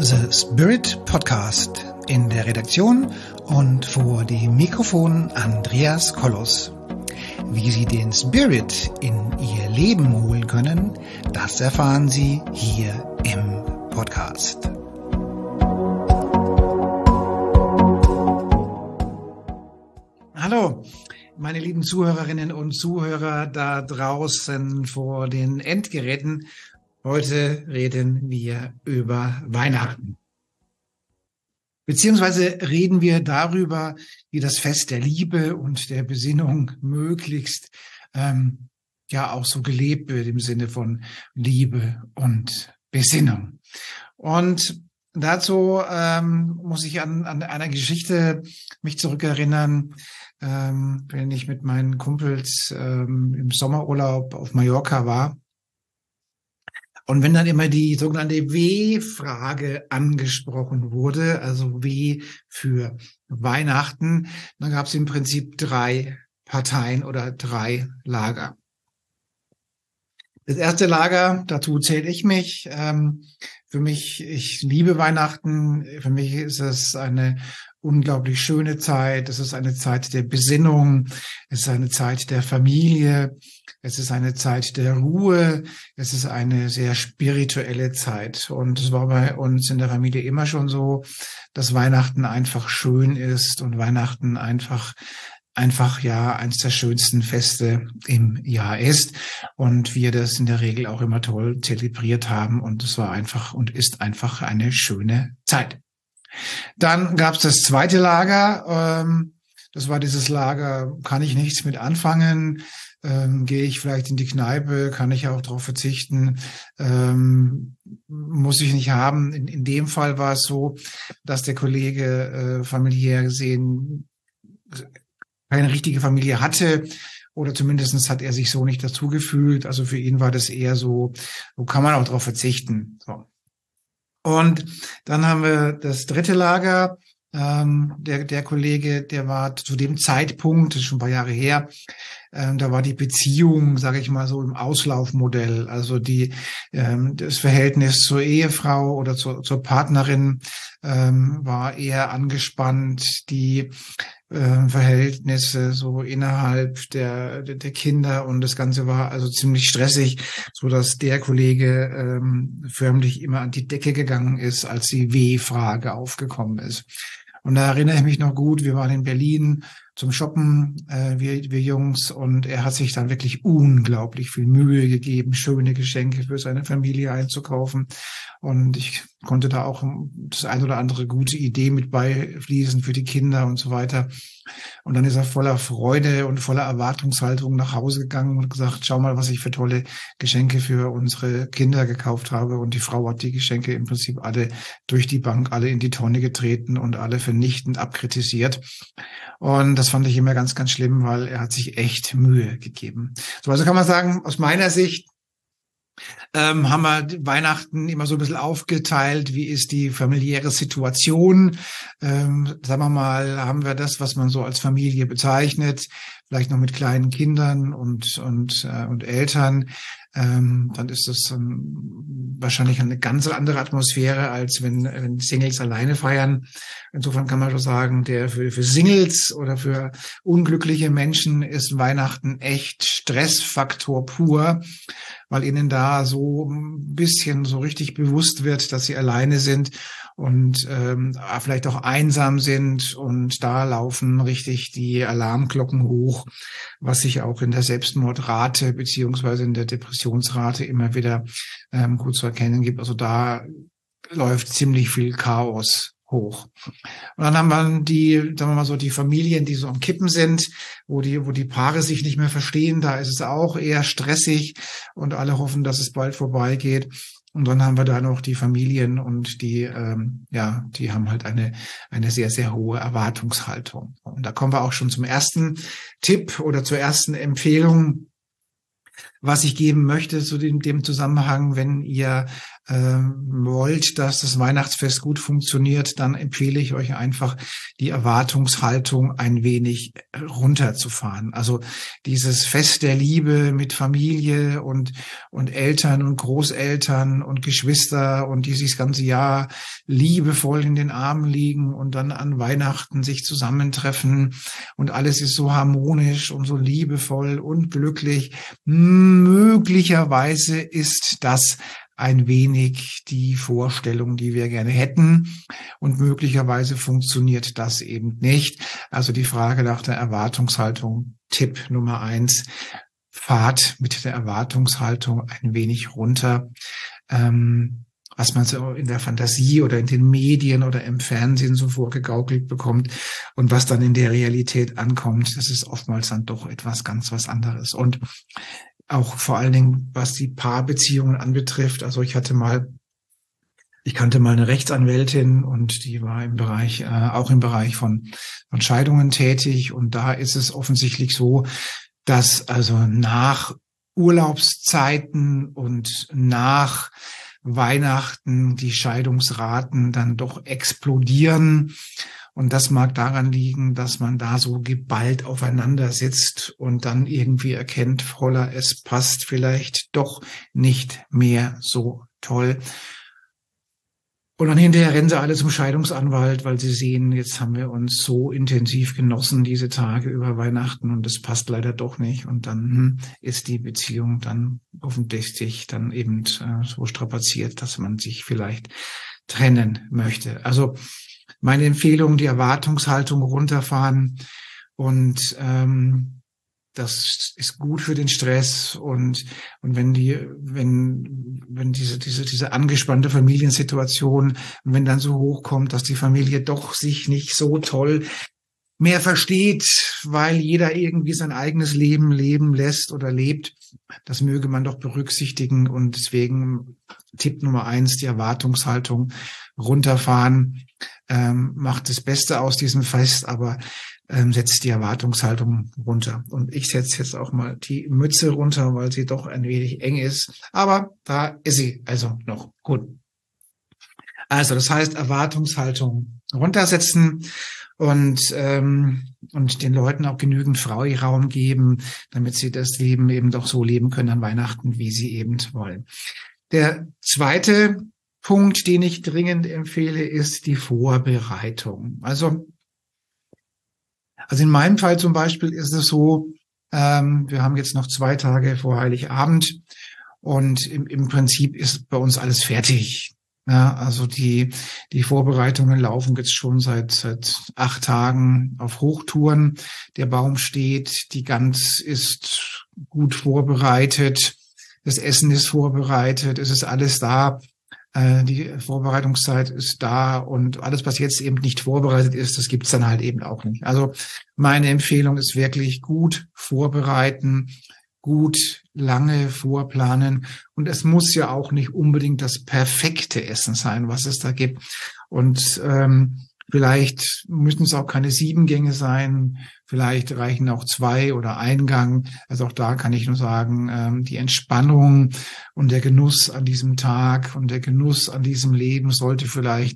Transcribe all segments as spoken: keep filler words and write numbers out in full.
The Spirit Podcast. In der Redaktion und vor dem Mikrofon Andreas Kollos. Wie Sie den Spirit in Ihr Leben holen können, das erfahren Sie hier im Podcast. Hallo, meine lieben Zuhörerinnen und Zuhörer da draußen vor den Endgeräten. Heute reden wir über Weihnachten. Beziehungsweise reden wir darüber, wie das Fest der Liebe und der Besinnung möglichst ähm, ja auch so gelebt wird im Sinne von Liebe und Besinnung. Und dazu ähm, muss ich an, an einer Geschichte mich zurückerinnern, ähm, wenn ich mit meinen Kumpels ähm, im Sommerurlaub auf Mallorca war. Und wenn dann immer die sogenannte W-Frage angesprochen wurde, also W für Weihnachten, dann gab es im Prinzip drei Parteien oder drei Lager. Das erste Lager, dazu zähle ich mich. Ähm, für mich, ich liebe Weihnachten. Für mich ist es eine unglaublich schöne Zeit. Es ist eine Zeit der Besinnung. Es ist eine Zeit der Familie. Es ist eine Zeit der Ruhe. Es ist eine sehr spirituelle Zeit. Und es war bei uns in der Familie immer schon so, dass Weihnachten einfach schön ist und Weihnachten einfach einfach ja eins der schönsten Feste im Jahr ist und wir das in der Regel auch immer toll zelebriert haben und es war einfach und ist einfach eine schöne Zeit. Dann gab es das zweite Lager, ähm, das war dieses Lager, kann ich nichts mit anfangen, ähm, gehe ich vielleicht in die Kneipe, kann ich auch darauf verzichten, ähm, muss ich nicht haben. In, in dem Fall war es so, dass der Kollege äh, familiär gesehen keine richtige Familie hatte oder zumindest hat er sich so nicht dazu gefühlt. Also für ihn war das eher so, wo kann man auch darauf verzichten. So. Und dann haben wir das dritte Lager. Ähm, der, der Kollege, der war zu dem Zeitpunkt, das ist schon ein paar Jahre her, ähm, da war die Beziehung, sage ich mal so, im Auslaufmodell. Also die ähm, das Verhältnis zur Ehefrau oder zur, zur Partnerin ähm, war eher angespannt. Die äh, Verhältnisse so innerhalb der, der Kinder und das Ganze war also ziemlich stressig, so dass der Kollege ähm, förmlich immer an die Decke gegangen ist, als die W-Frage aufgekommen ist. Und da erinnere ich mich noch gut, wir waren in Berlin zum Shoppen, äh, wir, wir Jungs, und er hat sich dann wirklich unglaublich viel Mühe gegeben, schöne Geschenke für seine Familie einzukaufen. Und ich konnte da auch das ein oder andere gute Idee mit beifließen für die Kinder und so weiter. Und dann ist er voller Freude und voller Erwartungshaltung nach Hause gegangen und gesagt, schau mal, was ich für tolle Geschenke für unsere Kinder gekauft habe. Und die Frau hat die Geschenke im Prinzip alle durch die Bank, alle in die Tonne getreten und alle vernichtend abkritisiert. Und das fand ich immer ganz, ganz schlimm, weil er hat sich echt Mühe gegeben. So, also kann man sagen, aus meiner Sicht, Ähm, haben wir Weihnachten immer so ein bisschen aufgeteilt, wie ist die familiäre Situation, ähm, sagen wir mal, haben wir das, was man so als Familie bezeichnet, vielleicht noch mit kleinen Kindern und und äh, und Eltern, ähm, dann ist das ähm, wahrscheinlich eine ganz andere Atmosphäre, als wenn, wenn Singles alleine feiern. Insofern kann man schon sagen, der für, für Singles oder für unglückliche Menschen ist Weihnachten echt Stressfaktor pur, weil ihnen da so ein bisschen so richtig bewusst wird, dass sie alleine sind und ähm, vielleicht auch einsam sind, und da laufen richtig die Alarmglocken hoch, was sich auch in der Selbstmordrate beziehungsweise in der Depressionsrate immer wieder ähm, gut zu erkennen gibt. Also da läuft ziemlich viel Chaos hoch. Und dann haben wir die, sagen wir mal so, die Familien, die so am Kippen sind, wo die, wo die Paare sich nicht mehr verstehen. Da ist es auch eher stressig und alle hoffen, dass es bald vorbeigeht. Und dann haben wir da noch die Familien und die, ähm, ja, die haben halt eine, eine sehr, sehr hohe Erwartungshaltung. Und da kommen wir auch schon zum ersten Tipp oder zur ersten Empfehlung, was ich geben möchte zu dem, dem Zusammenhang, wenn ihr äh, wollt, dass das Weihnachtsfest gut funktioniert, dann empfehle ich euch einfach, die Erwartungshaltung ein wenig runterzufahren. Also dieses Fest der Liebe mit Familie und, und Eltern und Großeltern und Geschwister und die sich das ganze Jahr liebevoll in den Armen liegen und dann an Weihnachten sich zusammentreffen und alles ist so harmonisch und so liebevoll und glücklich. Möglicherweise ist das ein wenig die Vorstellung, die wir gerne hätten. Und möglicherweise funktioniert das eben nicht. Also die Frage nach der Erwartungshaltung, Tipp Nummer eins, fahrt mit der Erwartungshaltung ein wenig runter. Ähm, was man so in der Fantasie oder in den Medien oder im Fernsehen so vorgegaukelt bekommt und was dann in der Realität ankommt, das ist oftmals dann doch etwas ganz was anderes. Und auch vor allen Dingen, was die Paarbeziehungen anbetrifft. Also ich hatte mal, ich kannte mal eine Rechtsanwältin und die war im Bereich, äh, auch im Bereich von, von Scheidungen tätig. Und da ist es offensichtlich so, dass also nach Urlaubszeiten und nach Weihnachten die Scheidungsraten dann doch explodieren. Und das mag daran liegen, dass man da so geballt aufeinander sitzt und dann irgendwie erkennt, holla, es passt vielleicht doch nicht mehr so toll. Und dann hinterher rennen sie alle zum Scheidungsanwalt, weil sie sehen, jetzt haben wir uns so intensiv genossen, diese Tage über Weihnachten, und das passt leider doch nicht. Und dann hm, ist die Beziehung dann offensichtlich dann eben äh, so strapaziert, dass man sich vielleicht trennen möchte. Also meine Empfehlung, die Erwartungshaltung runterfahren, und ähm, das ist gut für den Stress. Und und wenn die wenn wenn diese diese diese angespannte Familiensituation, wenn dann so hochkommt, dass die Familie doch sich nicht so toll mehr versteht, weil jeder irgendwie sein eigenes Leben leben lässt oder lebt, das möge man doch berücksichtigen. Und deswegen Tipp Nummer eins, die Erwartungshaltung runterfahren. Ähm, macht das Beste aus diesem Fest, aber ähm, setzt die Erwartungshaltung runter. Und ich setze jetzt auch mal die Mütze runter, weil sie doch ein wenig eng ist. Aber da ist sie also noch gut. Also das heißt, Erwartungshaltung runtersetzen und ähm, und den Leuten auch genügend Freiraum geben, damit sie das Leben eben doch so leben können an Weihnachten, wie sie eben wollen. Der zweite Punkt, den ich dringend empfehle, ist die Vorbereitung. Also, also in meinem Fall zum Beispiel ist es so, ähm, wir haben jetzt noch zwei Tage vor Heiligabend und im, im Prinzip ist bei uns alles fertig. Ja, also die die Vorbereitungen laufen jetzt schon seit seit acht Tagen auf Hochtouren. Der Baum steht, die Gans ist gut vorbereitet, das Essen ist vorbereitet, es ist alles da. Die Vorbereitungszeit ist da, und alles, was jetzt eben nicht vorbereitet ist, das gibt's dann halt eben auch nicht. Also meine Empfehlung ist wirklich gut vorbereiten, gut lange vorplanen, und es muss ja auch nicht unbedingt das perfekte Essen sein, was es da gibt. Und ähm, vielleicht müssen es auch keine sieben Gänge sein, vielleicht reichen auch zwei oder ein Gang. Also auch da kann ich nur sagen, ähm, die Entspannung und der Genuss an diesem Tag und der Genuss an diesem Leben sollte vielleicht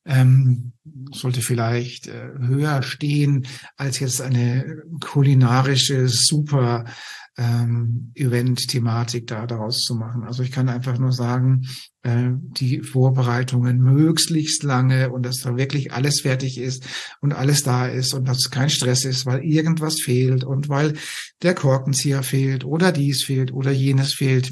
ähm, sollte vielleicht äh, höher stehen, als jetzt eine kulinarische super ähm, Event-Thematik da daraus zu machen. Also ich kann einfach nur sagen, äh, die Vorbereitungen möglichst lange, und dass da wirklich alles fertig ist und alles da ist und dass es kein Stress ist, weil irgendwas fehlt und weil der Korkenzieher fehlt oder dies fehlt oder jenes fehlt.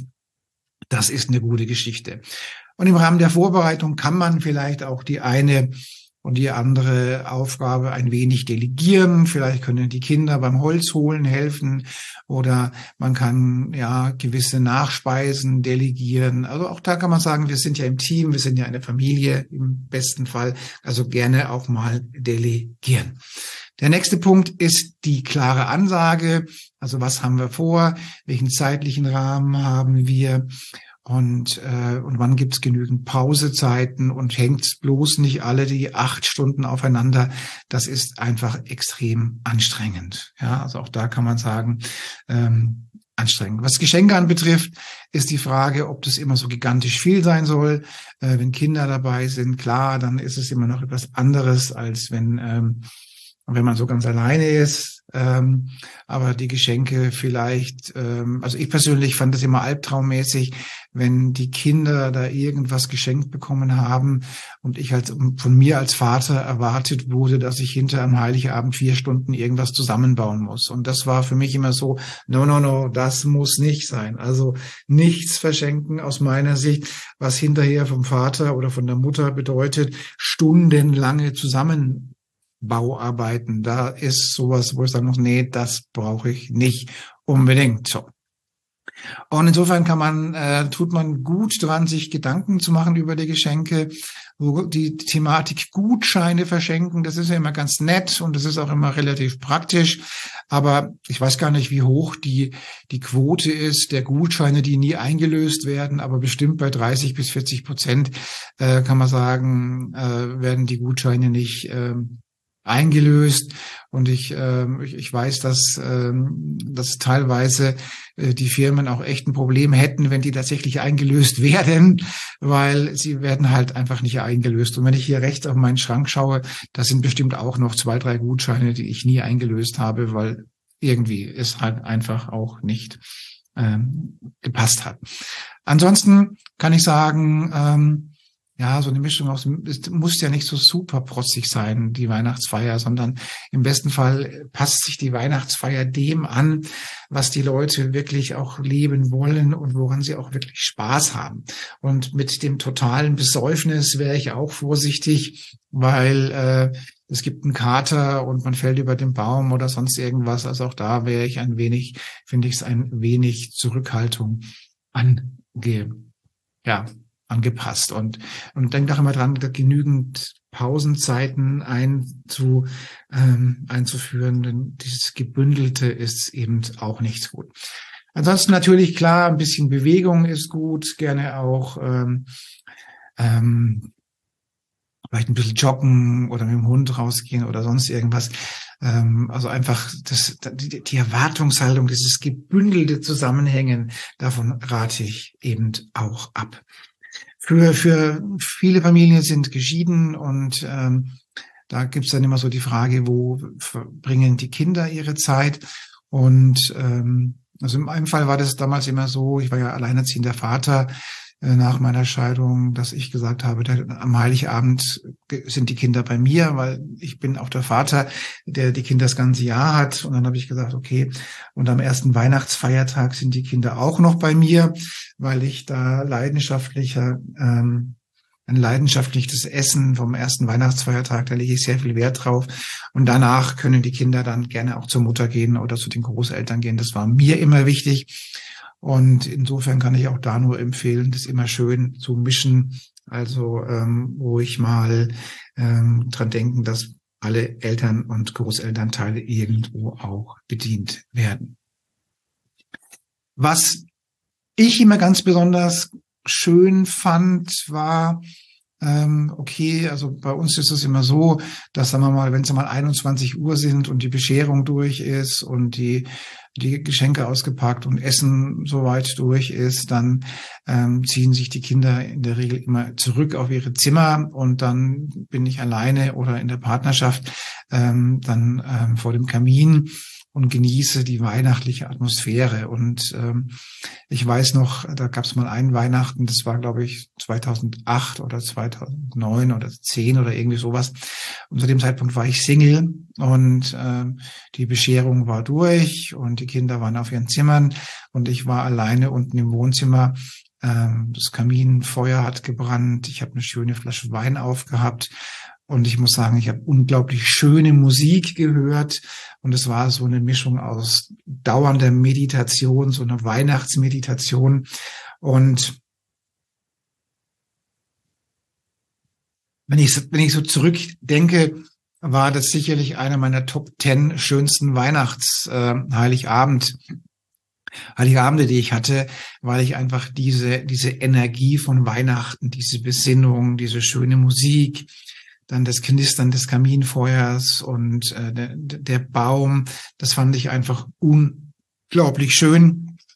Das ist eine gute Geschichte. Und im Rahmen der Vorbereitung kann man vielleicht auch die eine und die andere Aufgabe ein wenig delegieren. Vielleicht können die Kinder beim Holzholen helfen, oder man kann ja gewisse Nachspeisen delegieren. Also auch da kann man sagen, wir sind ja im Team, wir sind ja eine Familie im besten Fall. Also gerne auch mal delegieren. Der nächste Punkt ist die klare Ansage. Also was haben wir vor? Welchen zeitlichen Rahmen haben wir? Und, äh, und wann gibt's genügend Pausezeiten, und hängt bloß nicht alle die acht Stunden aufeinander. Das ist einfach extrem anstrengend. Ja, also auch da kann man sagen, ähm, anstrengend. Was Geschenke anbetrifft, ist die Frage, ob das immer so gigantisch viel sein soll. Äh, wenn Kinder dabei sind, klar, dann ist es immer noch etwas anderes, als wenn ähm, wenn man so ganz alleine ist. Ähm, aber die Geschenke vielleicht, ähm, also ich persönlich fand das immer albtraummäßig, wenn die Kinder da irgendwas geschenkt bekommen haben und ich halt von mir als Vater erwartet wurde, dass ich hinter am Heiligabend vier Stunden irgendwas zusammenbauen muss. Und das war für mich immer so, no, no, no, das muss nicht sein. Also nichts verschenken aus meiner Sicht, was hinterher vom Vater oder von der Mutter bedeutet, stundenlange zusammen Bauarbeiten, da ist sowas, wo ich sage noch, nee, das brauche ich nicht unbedingt. So. Und insofern kann man, äh, tut man gut dran, sich Gedanken zu machen über die Geschenke, wo die Thematik Gutscheine verschenken, das ist ja immer ganz nett und das ist auch immer relativ praktisch, aber ich weiß gar nicht, wie hoch die, die Quote ist der Gutscheine, die nie eingelöst werden, aber bestimmt bei dreißig bis vierzig Prozent, äh, kann man sagen, äh, werden die Gutscheine nicht, äh, eingelöst und ich, äh, ich ich weiß, dass äh, dass teilweise äh, die Firmen auch echt ein Problem hätten, wenn die tatsächlich eingelöst werden, weil sie werden halt einfach nicht eingelöst. Und wenn ich hier rechts auf meinen Schrank schaue, da sind bestimmt auch noch zwei, drei Gutscheine, die ich nie eingelöst habe, weil irgendwie es halt einfach auch nicht ähm, gepasst hat. Ansonsten kann ich sagen, ähm, ja, so eine Mischung aus, es muss ja nicht so super protzig sein, die Weihnachtsfeier, sondern im besten Fall passt sich die Weihnachtsfeier dem an, was die Leute wirklich auch leben wollen und woran sie auch wirklich Spaß haben. Und mit dem totalen Besäufnis wäre ich auch vorsichtig, weil äh, es gibt einen Kater und man fällt über den Baum oder sonst irgendwas. Also auch da wäre ich ein wenig, finde ich es ein wenig Zurückhaltung ange, ja, angepasst und und denkt auch immer dran, genügend Pausenzeiten einzu, ähm, einzuführen, denn dieses Gebündelte ist eben auch nicht gut. Ansonsten natürlich klar, ein bisschen Bewegung ist gut, gerne auch ähm, ähm, vielleicht ein bisschen joggen oder mit dem Hund rausgehen oder sonst irgendwas. Ähm, also einfach das, die, die Erwartungshaltung, dieses gebündelte Zusammenhängen, davon rate ich eben auch ab. Für, für viele Familien sind geschieden und ähm, da gibt's dann immer so die Frage, wo verbringen die Kinder ihre Zeit? Und ähm, also in meinem Fall war das damals immer so, ich war ja alleinerziehender Vater äh, nach meiner Scheidung, dass ich gesagt habe, da, am Heiligabend sind die Kinder bei mir, weil ich bin auch der Vater, der die Kinder das ganze Jahr hat. Und dann habe ich gesagt, okay, und am ersten Weihnachtsfeiertag sind die Kinder auch noch bei mir, weil ich da leidenschaftlicher, ähm, ein leidenschaftliches Essen vom ersten Weihnachtsfeiertag, da lege ich sehr viel Wert drauf. Und danach können die Kinder dann gerne auch zur Mutter gehen oder zu den Großeltern gehen. Das war mir immer wichtig. Und insofern kann ich auch da nur empfehlen, das immer schön zu mischen. Also ähm, ruhig mal ähm, dran denken, dass alle Eltern- und Großelternteile irgendwo auch bedient werden. Was ich immer ganz besonders schön fand, war, ähm, okay, also bei uns ist es immer so, dass, sagen wir mal, wenn es mal einundzwanzig Uhr sind und die Bescherung durch ist und die die Geschenke ausgepackt und Essen soweit durch ist, dann ähm, ziehen sich die Kinder in der Regel immer zurück auf ihre Zimmer und dann bin ich alleine oder in der Partnerschaft ähm, dann ähm, vor dem Kamin und genieße die weihnachtliche Atmosphäre. Und ähm, ich weiß noch, da gab es mal einen Weihnachten, das war, glaube ich, zweitausendacht oder zweitausendneun oder zehn oder irgendwie sowas. Und zu dem Zeitpunkt war ich Single und ähm, die Bescherung war durch und die Kinder waren auf ihren Zimmern und ich war alleine unten im Wohnzimmer. Ähm, das Kaminfeuer hat gebrannt, ich habe eine schöne Flasche Wein aufgehabt. Und ich muss sagen, ich habe unglaublich schöne Musik gehört. Und es war so eine Mischung aus dauernder Meditation, so einer Weihnachtsmeditation. Und wenn ich, wenn ich so zurückdenke, war das sicherlich einer meiner Top Ten schönsten Weihnachts, äh, Heiligabend, Heiligabende, die ich hatte, weil ich einfach diese, diese Energie von Weihnachten, diese Besinnung, diese schöne Musik, dann das Knistern des Kaminfeuers und äh, der, der Baum, das fand ich einfach unglaublich schön.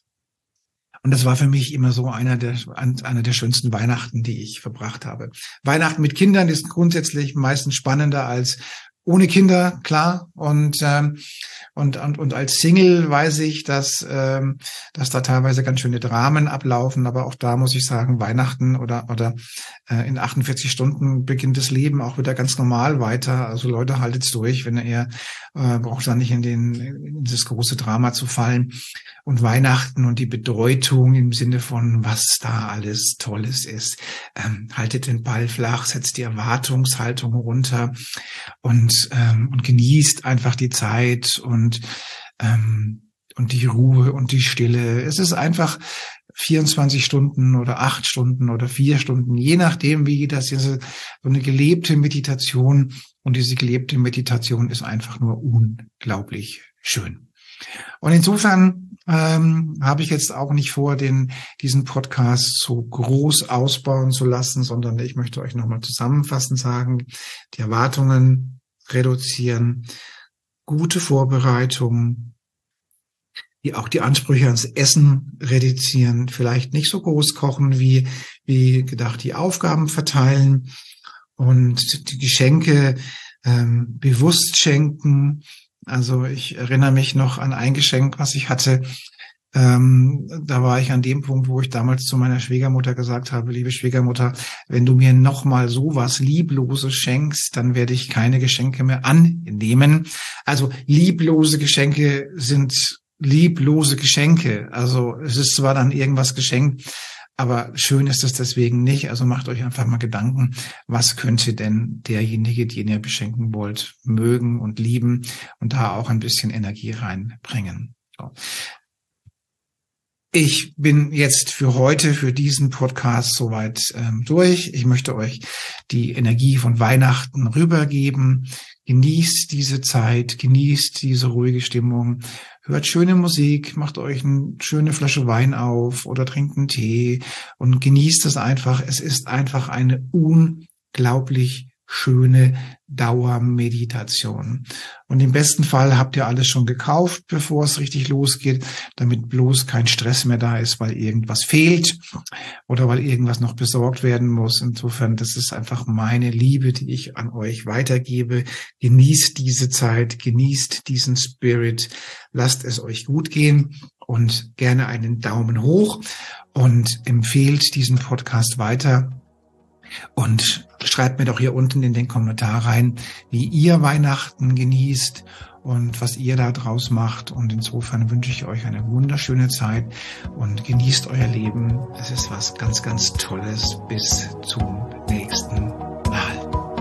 Und das war für mich immer so einer der, einer der schönsten Weihnachten, die ich verbracht habe. Weihnachten mit Kindern ist grundsätzlich meistens spannender als ohne Kinder, klar. Und, ähm, und, und, und als Single weiß ich, dass, ähm, dass da teilweise ganz schöne Dramen ablaufen. Aber auch da muss ich sagen, Weihnachten oder, oder äh, in achtundvierzig Stunden beginnt das Leben auch wieder ganz normal weiter. Also Leute, haltet's durch, wenn ihr, äh, braucht da nicht in den, in das große Drama zu fallen. Und Weihnachten und die Bedeutung im Sinne von, was da alles Tolles ist. Ähm, haltet den Ball flach, setzt die Erwartungshaltung runter und, ähm, und genießt einfach die Zeit und, ähm, und die Ruhe und die Stille. Es ist einfach vierundzwanzig Stunden oder acht Stunden oder vier Stunden, je nachdem, wie das ist, so eine gelebte Meditation. Und diese gelebte Meditation ist einfach nur unglaublich schön. Und insofern ähm, habe ich jetzt auch nicht vor, den diesen Podcast so groß ausbauen zu lassen, sondern ich möchte euch nochmal zusammenfassend sagen, die Erwartungen reduzieren, gute Vorbereitung, die auch die Ansprüche ans Essen reduzieren, vielleicht nicht so groß kochen, wie, wie gedacht, die Aufgaben verteilen und die Geschenke ähm, bewusst schenken. Also ich erinnere mich noch an ein Geschenk, was ich hatte. Ähm, da war ich an dem Punkt, wo ich damals zu meiner Schwiegermutter gesagt habe, liebe Schwiegermutter, wenn du mir nochmal sowas Liebloses schenkst, dann werde ich keine Geschenke mehr annehmen. Also lieblose Geschenke sind lieblose Geschenke. Also es ist zwar dann irgendwas geschenkt, aber schön ist es deswegen nicht. Also macht euch einfach mal Gedanken, was könnte denn derjenige, den ihr beschenken wollt, mögen und lieben und da auch ein bisschen Energie reinbringen. So. Ich bin jetzt für heute, für diesen Podcast soweit ähm, durch. Ich möchte euch die Energie von Weihnachten rübergeben. Genießt diese Zeit, genießt diese ruhige Stimmung. Hört schöne Musik, macht euch eine schöne Flasche Wein auf oder trinkt einen Tee und genießt es einfach. Es ist einfach eine unglaublich schöne Dauermeditation. Und im besten Fall habt ihr alles schon gekauft, bevor es richtig losgeht, damit bloß kein Stress mehr da ist, weil irgendwas fehlt oder weil irgendwas noch besorgt werden muss. Insofern, das ist einfach meine Liebe, die ich an euch weitergebe. Genießt diese Zeit, genießt diesen Spirit, lasst es euch gut gehen und gerne einen Daumen hoch und empfehlt diesen Podcast weiter. Und schreibt mir doch hier unten in den Kommentar rein, wie ihr Weihnachten genießt und was ihr da draus macht. Und insofern wünsche ich euch eine wunderschöne Zeit und genießt euer Leben. Es ist was ganz, ganz Tolles. Bis zum nächsten Mal.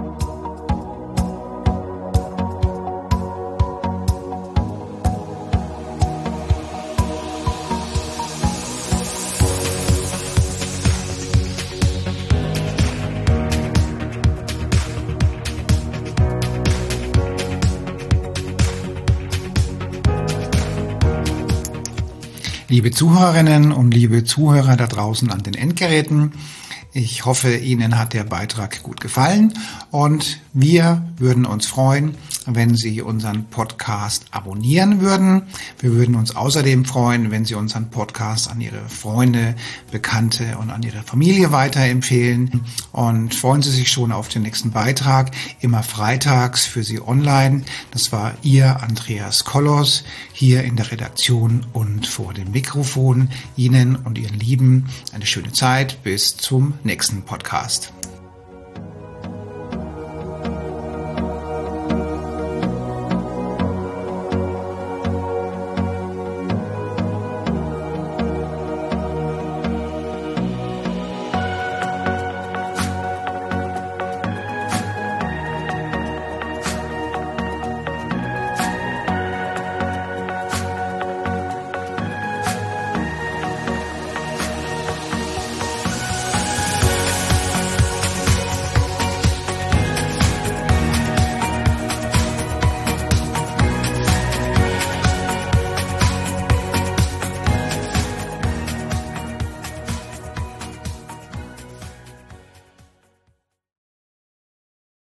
Liebe Zuhörerinnen und liebe Zuhörer da draußen an den Endgeräten, ich hoffe, Ihnen hat der Beitrag gut gefallen und wir würden uns freuen, wenn Sie unseren Podcast abonnieren würden. Wir würden uns außerdem freuen, wenn Sie unseren Podcast an Ihre Freunde, Bekannte und an Ihre Familie weiterempfehlen. Und freuen Sie sich schon auf den nächsten Beitrag, immer freitags für Sie online. Das war Ihr Andreas Kollos hier in der Redaktion und vor dem Mikrofon. Ihnen und Ihren Lieben eine schöne Zeit. Bis zum nächsten Podcast.